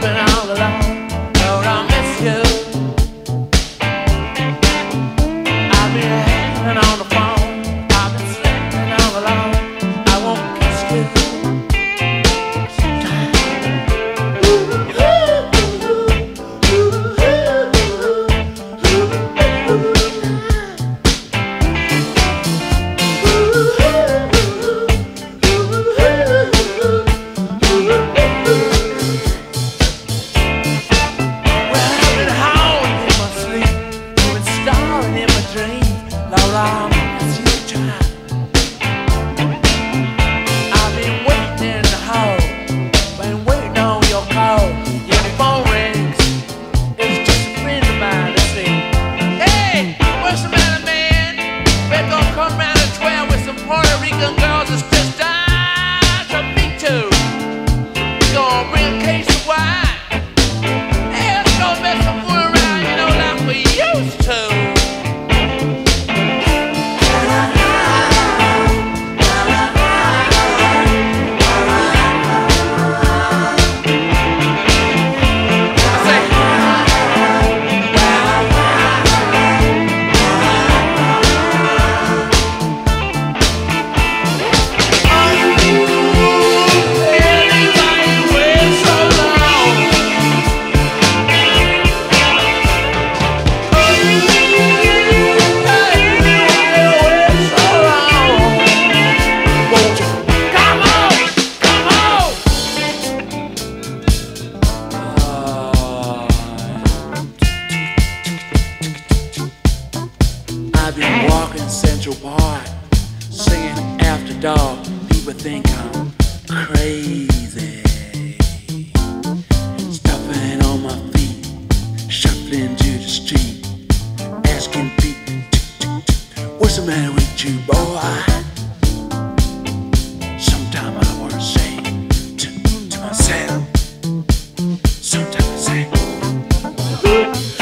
all alone. Lord, I miss you. I've been hanging on the phone. I've been sleeping all alone. I won't kiss you. Lord, I miss you trying. I've been waiting in the hall, been waiting on your call. Your phone rings, it's just a friend of mine to see. Hey, what's the matter, man? We're gonna come round at 12 with some Puerto Rican girls that's just dying to meet you. We're gonna bring a case of wine. Hey, let's go mess some fool around, you know, like we used to. I've been walking Central Park, singing After Dark. People think I'm crazy. Stuffing on my feet, shuffling to the street, asking people, what's the matter with you, boy? Sometimes I want to say to myself, sometimes I say,